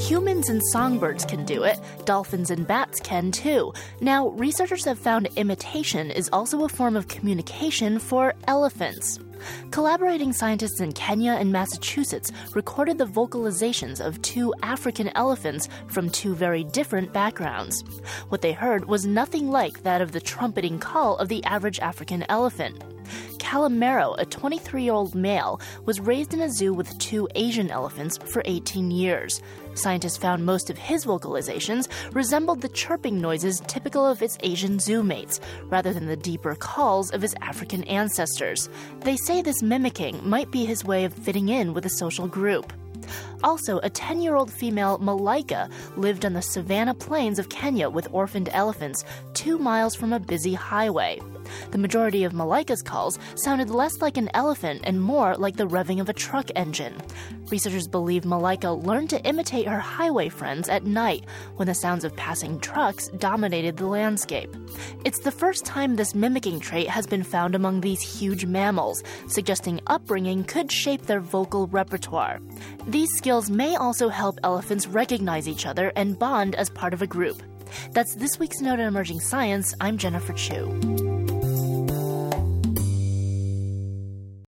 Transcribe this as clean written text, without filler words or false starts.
Humans and songbirds can do it. Dolphins and bats can too. Now, researchers have found imitation is also a form of communication for elephants. Collaborating scientists in Kenya and Massachusetts recorded the vocalizations of two African elephants from two very different backgrounds. What they heard was nothing like that of the trumpeting call of the average African elephant. Calamero, a 23-year-old male, was raised in a zoo with two Asian elephants for 18 years. Scientists found most of his vocalizations resembled the chirping noises typical of its Asian zoo mates, rather than the deeper calls of his African ancestors. They say this mimicking might be his way of fitting in with a social group. Also, a 10-year-old female Malaika lived on the savanna plains of Kenya with orphaned elephants 2 miles from a busy highway. The majority of Malaika's calls sounded less like an elephant and more like the revving of a truck engine. Researchers believe Malaika learned to imitate her highway friends at night when the sounds of passing trucks dominated the landscape. It's the first time this mimicking trait has been found among these huge mammals, suggesting upbringing could shape their vocal repertoire. These skills may also help elephants recognize each other and bond as part of a group. That's this week's Note on Emerging Science. I'm Jennifer Chu.